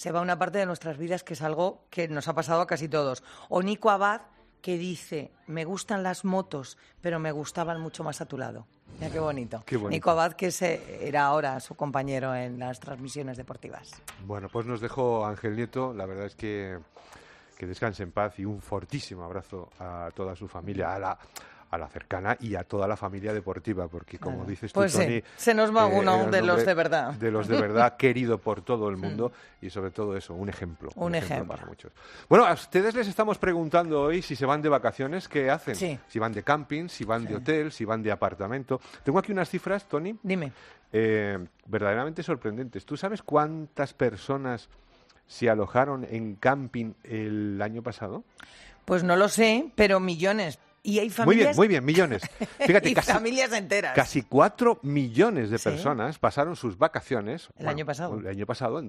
que es algo que nos ha pasado a casi todos. O Nico Abad, que dice, me gustan las motos, pero me gustaban mucho más a tu lado. Mira qué bonito. Qué bonito. Nico Abad, que era ahora su compañero en las transmisiones deportivas. Bueno, pues nos dejó Ángel Nieto. La verdad es que que descanse en paz, y un fortísimo abrazo a toda su familia, a la cercana y a toda la familia deportiva, porque como dices tú, pues Toni, se nos va uno de los de verdad. De los de verdad, querido por todo el mundo, y sobre todo eso, un ejemplo. Un ejemplo para muchos. Bueno, a ustedes les estamos preguntando hoy si se van de vacaciones, ¿qué hacen? Sí. Si van de camping, si van de hotel, si van de apartamento. Tengo aquí unas cifras, Toni. Dime. Verdaderamente sorprendentes. ¿Tú sabes cuántas personas se alojaron en camping el año pasado? Pues no lo sé, pero millones. Y hay familias... Muy bien, millones. Fíjate, y familias enteras. Casi 4 millones de personas pasaron sus vacaciones... El año pasado, en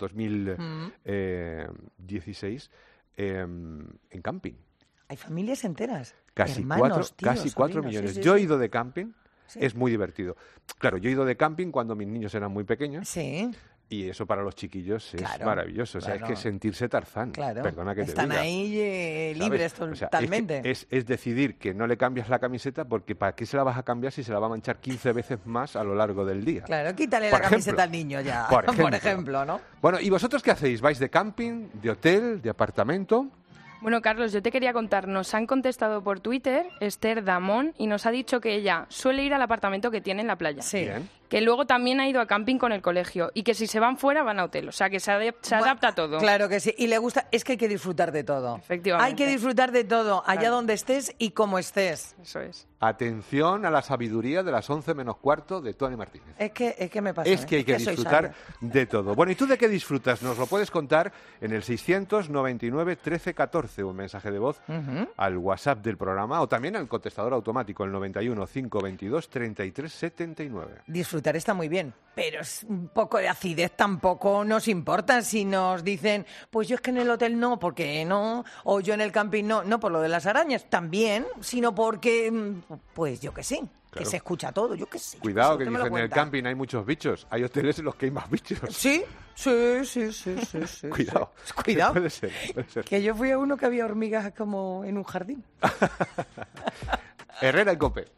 2016, en camping. Hay familias enteras. Casi Hermanos, 4 millones. Sí, Yo he ido de camping, es muy divertido. Claro, yo he ido de camping cuando mis niños eran muy pequeños. Sí. Y eso para los chiquillos es maravilloso. O sea, es que sentirse Tarzán. Claro. Perdona que te Están diga. ahí libres totalmente. O sea, es decidir que no le cambias la camiseta, porque ¿para qué se la vas a cambiar si se la va a manchar 15 veces más a lo largo del día? Claro, quítale la camiseta al niño ya, por ejemplo, ¿no? Bueno, ¿y vosotros qué hacéis? ¿Vais de camping, de hotel, de apartamento? Bueno, Carlos, yo te quería contar, nos han contestado por Twitter Esther Damón y nos ha dicho que ella suele ir al apartamento que tiene en la playa. Sí. Bien. Que luego también ha ido a camping con el colegio y que si se van fuera van a hotel, o sea que se adapta a todo. Claro que sí, y le gusta, es que hay que disfrutar de todo. Efectivamente. Hay que disfrutar de todo, allá donde estés y como estés. Eso es. Atención a la sabiduría de las 11 menos cuarto de Toni Martínez. Es que me pasa. Es que hay que disfrutar de todo. Bueno, ¿y tú de qué disfrutas? Nos lo puedes contar en el 699 13 14, un mensaje de voz al WhatsApp del programa, o también al contestador automático, el 91 522 33 79. Disfrutar está muy bien, pero es un poco de acidez tampoco nos importa si nos dicen, pues yo es que en el hotel no, porque no, o yo en el camping no por lo de las arañas, también, sino porque, pues yo que sé, que se escucha todo, yo que sé. Cuidado, que dicen en el camping hay muchos bichos, hay hoteles en los que hay más bichos. Sí. Cuidado. Cuidado. Puede ser. Que yo fui a uno que había hormigas como en un jardín. Herrera y Cope.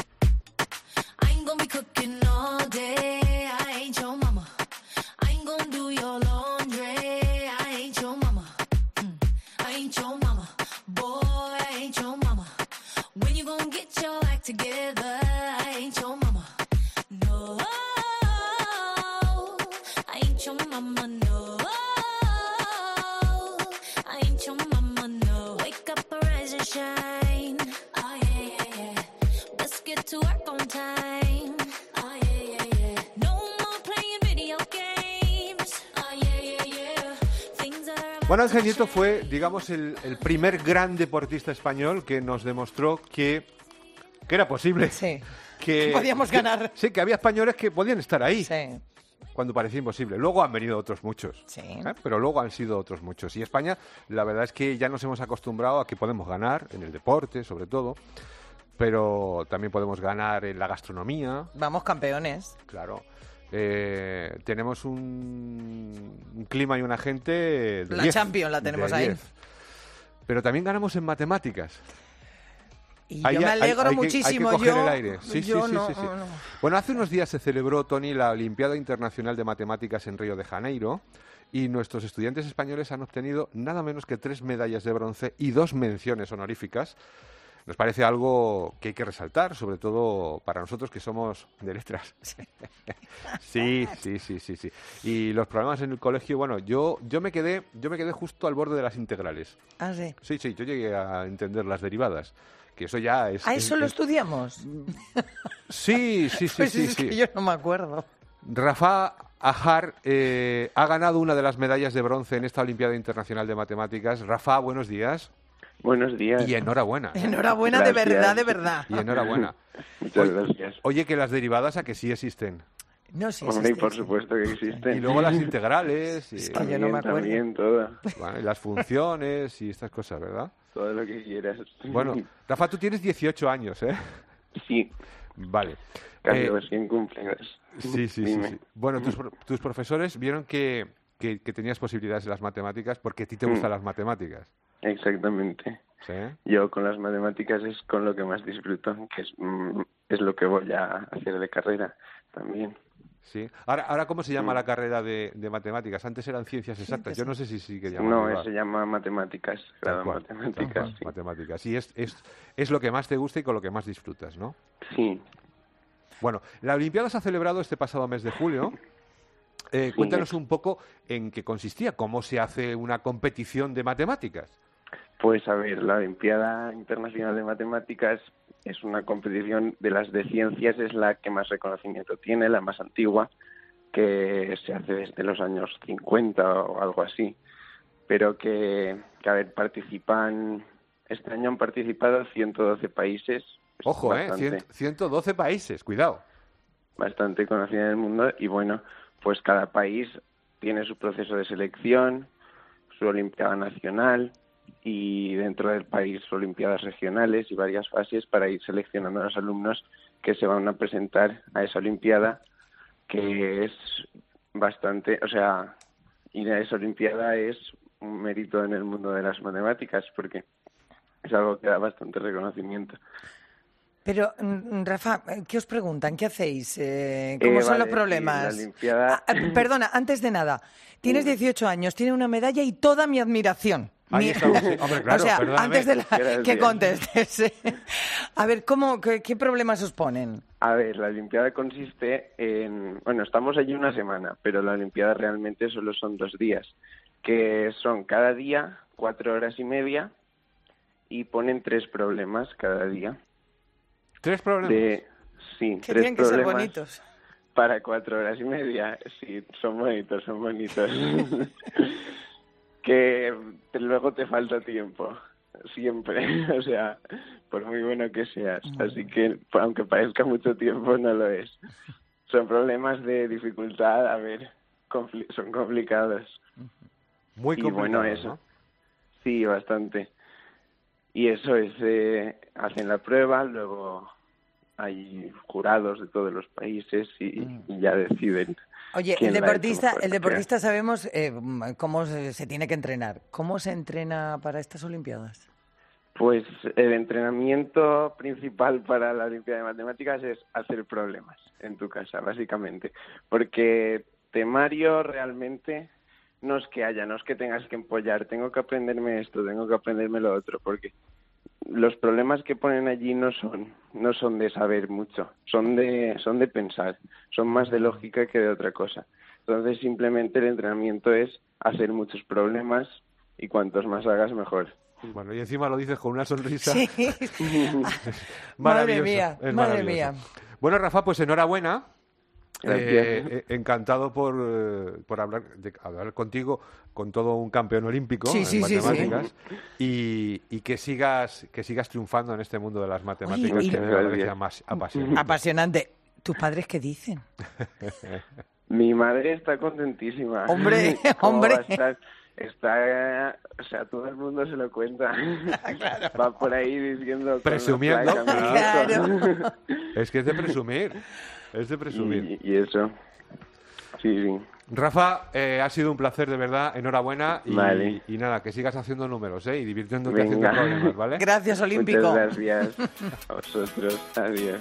Bueno, Ángel Nieto fue, digamos, el primer gran deportista español que nos demostró que era posible. Sí. Que podíamos ganar. Sí, que había españoles que podían estar ahí. Sí. Cuando parecía imposible. Luego han venido otros muchos. Sí. Pero luego han sido otros muchos. Y España, la verdad es que ya nos hemos acostumbrado a que podemos ganar, en el deporte, sobre todo. Pero también podemos ganar en la gastronomía. Vamos campeones. Claro. Tenemos un clima y una gente de la 10, Champions la tenemos ahí. Pero también ganamos en matemáticas. Y yo me alegro muchísimo. Hay que coger el aire. Sí. No. Bueno, hace unos días se celebró, Toni, la Olimpiada Internacional de Matemáticas en Río de Janeiro, y nuestros estudiantes españoles han obtenido nada menos que 3 medallas de bronce y 2 menciones honoríficas. Nos parece algo que hay que resaltar, sobre todo para nosotros que somos de letras. Sí. Y los problemas en el colegio, bueno, yo me quedé justo al borde de las integrales. Ah, sí. Sí, yo llegué a entender las derivadas, que eso ya es... ¿A eso lo estudiamos? Sí. Pues es que yo no me acuerdo. Rafa Ajar ha ganado una de las medallas de bronce en esta Olimpiada Internacional de Matemáticas. Rafa, buenos días. Buenos días. Y enhorabuena. Enhorabuena, gracias. de verdad. Y enhorabuena. Muchas gracias. Oye, que las derivadas a que sí existen. No, sí Hombre, por supuesto que existen. Y luego las integrales. Es que yo no me acuerdo. También, todo. Bueno, y las funciones y estas cosas, ¿verdad? Todo lo que quieras. Bueno, Rafa, tú tienes 18 años, ¿eh? Sí. Vale. Casi recién cumpleaños. Sí. Bueno, tus profesores vieron que tenías posibilidades en las matemáticas porque a ti te gustan las matemáticas. Exactamente. ¿Sí? Yo con las matemáticas es con lo que más disfruto, que es lo que voy a hacer de carrera también. Sí. Ahora ¿cómo se llama la carrera de matemáticas? Antes eran ciencias exactas. Yo no sé si sigue llamando. No, se llama matemáticas. Grado matemáticas. Sí. Matemáticas. Y es lo que más te gusta y con lo que más disfrutas, ¿no? Sí. Bueno, la Olimpiada se ha celebrado este pasado mes de julio. Cuéntanos un poco en qué consistía, cómo se hace una competición de matemáticas. Pues a ver, la Olimpiada Internacional de Matemáticas es una competición de las de ciencias, es la que más reconocimiento tiene, la más antigua, que se hace desde los años 50 o algo así, pero que a ver, este año han participado 112 países. Ojo, 112 países, cuidado. Bastante conocida en el mundo y bueno, pues cada país tiene su proceso de selección, su Olimpiada Nacional y dentro del país Olimpiadas regionales y varias fases para ir seleccionando a los alumnos que se van a presentar a esa Olimpiada, que es bastante, o sea, ir a esa Olimpiada es un mérito en el mundo de las matemáticas porque es algo que da bastante reconocimiento. Pero, Rafa, ¿qué os preguntan? ¿Qué hacéis? ¿Cómo son los problemas? Sí, la Olimpiada... Perdona, antes de nada, tienes 18 años, tienes una medalla y toda mi admiración. Ahí estamos. Hombre, claro, o sea, perdóname. antes de que contestes. A ver, ¿qué problemas os ponen? A ver, la Olimpiada consiste en... Bueno, estamos allí una semana, pero la Olimpiada realmente solo son 2 días, que son cada día 4 horas y media y ponen 3 problemas cada día. ¿3 problemas? Sí, que 3 tienen que problemas ser bonitos. Para 4 horas y media. Sí, son bonitos. Que luego te falta tiempo, siempre. O sea, por muy bueno que seas. Así que, aunque parezca mucho tiempo, no lo es. Son problemas de dificultad, a ver, son complicados. Muy complicados, bueno, eso. ¿no? Sí, bastante. Y eso es, hacen la prueba, luego hay jurados de todos los países y ya deciden. Oye, el deportista sabemos cómo se tiene que entrenar. ¿Cómo se entrena para estas Olimpiadas? Pues el entrenamiento principal para la Olimpiada de Matemáticas es hacer problemas en tu casa, básicamente. Porque temario realmente no es que tengas que empollar, tengo que aprenderme esto, tengo que aprenderme lo otro, porque los problemas que ponen allí no son de saber mucho, son de pensar, son más de lógica que de otra cosa. Entonces simplemente el entrenamiento es hacer muchos problemas y cuantos más hagas mejor. Bueno, y encima lo dices con una sonrisa. Sí. Madre mía, es madre mía. Bueno, Rafa, pues enhorabuena. Encantado por hablar contigo, con todo un campeón olímpico en matemáticas. Sí. Y que sigas triunfando en este mundo de las matemáticas. Oye, que me parece más apasionante. Apasionante. ¿Tus padres qué dicen? Mi madre está contentísima. Hombre. Está, o sea, todo el mundo se lo cuenta. Claro. Va por ahí diciendo... Presumiendo. Claro. Es que es de presumir. Y eso. Sí. Rafa, ha sido un placer de verdad. Enhorabuena. Vale. Y nada, que sigas haciendo números, y divirtiéndote haciendo problemas, ¿vale? Gracias, Olímpico. Muchas gracias a vosotros. Adiós.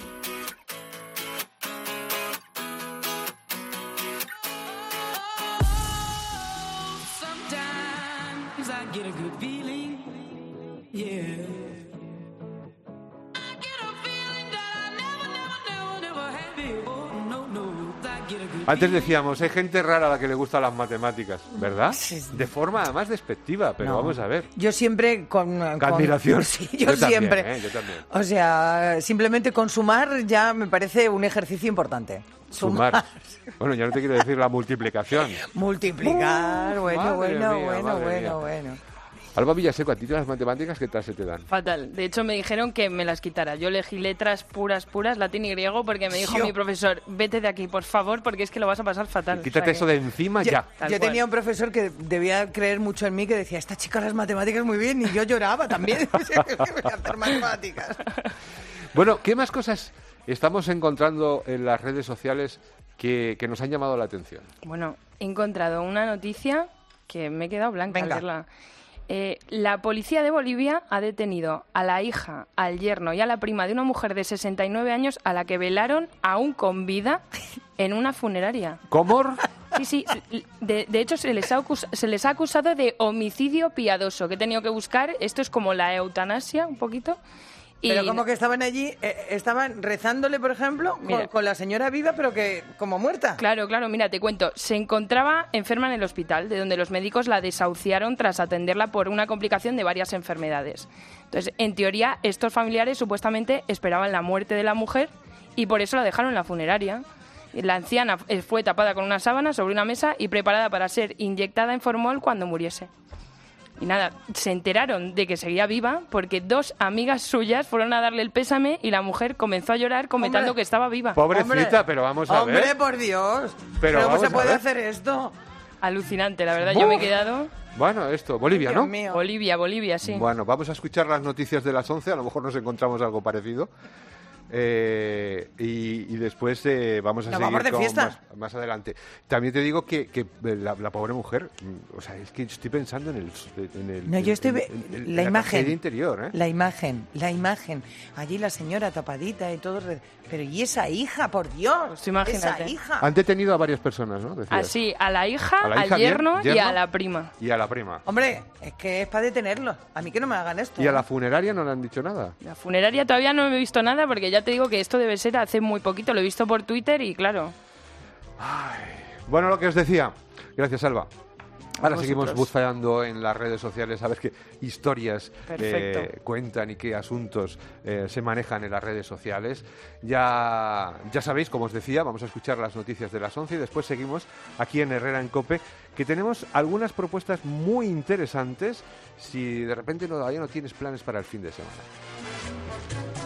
Antes decíamos, hay gente rara a la que le gustan las matemáticas, ¿verdad? Sí. De forma además despectiva, pero vamos a ver. Yo siempre con admiración. Sí, yo siempre. También, yo también. O sea, simplemente con sumar ya me parece un ejercicio importante. Sumar. Bueno, ya no te quiero decir la multiplicación. Multiplicar, bueno. Alba Villaseco, a ti las matemáticas, ¿qué tal se te dan? Fatal. De hecho, me dijeron que me las quitara. Yo elegí letras puras, latín y griego, porque me dijo mi profesor, vete de aquí, por favor, porque es que lo vas a pasar fatal. Quítate eso de encima ya. Yo tenía un profesor que debía creer mucho en mí, que decía, esta chica las matemáticas muy bien, y yo lloraba también. Hacer matemáticas. Bueno, ¿qué más cosas estamos encontrando en las redes sociales que nos han llamado la atención? Bueno, he encontrado una noticia que me he quedado blanca al verla. La policía de Bolivia ha detenido a la hija, al yerno y a la prima de una mujer de 69 años a la que velaron aún con vida en una funeraria. ¿Cómo? Sí. De hecho, se les ha acusado de homicidio piadoso, que he tenido que buscar. Esto es como la eutanasia, un poquito. Pero como que estaban allí, estaban rezándole, por ejemplo, con la señora viva, pero que como muerta. Claro, mira, te cuento. Se encontraba enferma en el hospital, de donde los médicos la desahuciaron tras atenderla por una complicación de varias enfermedades. Entonces, en teoría, estos familiares supuestamente esperaban la muerte de la mujer y por eso la dejaron en la funeraria. La anciana fue tapada con una sábana sobre una mesa y preparada para ser inyectada en formol cuando muriese. Y nada, se enteraron de que seguía viva porque 2 amigas suyas fueron a darle el pésame y la mujer comenzó a llorar comentando que estaba viva. Pobrecita, pero vamos a ver. ¡Hombre, por Dios! ¿Pero ¿Cómo se puede hacer esto? Alucinante, la verdad, yo me he quedado... Bueno, Bolivia, Dios ¿no? mío. Bolivia, sí. Bueno, vamos a escuchar las noticias de las 11, a lo mejor nos encontramos algo parecido. Y después vamos a seguir de con fiesta. más adelante. También te digo que la pobre mujer, o sea, es que estoy pensando en el No, yo estoy la imagen interior, ¿eh? La imagen. Allí la señora tapadita y todo, pero ¿y esa hija, por Dios? Imagínate. Esa hija. Han detenido a varias personas, ¿no? Decías. Así, a la hija, al yerno y a la prima. Y a la prima. Hombre, es que es para detenerlo. A mí que no me hagan esto. ¿Y a la funeraria no le han dicho nada? La funeraria todavía no he visto nada porque ya te digo que esto debe ser hace muy poquito. Lo he visto por Twitter y claro. Bueno, lo que os decía. Gracias, Alba. Ahora Vosotros. seguimos buceando en las redes sociales a ver qué historias cuentan y qué asuntos se manejan en las redes sociales. Ya sabéis, como os decía, vamos a escuchar las noticias de las 11 y después seguimos aquí en Herrera en COPE, que tenemos algunas propuestas muy interesantes si de repente todavía no tienes planes para el fin de semana.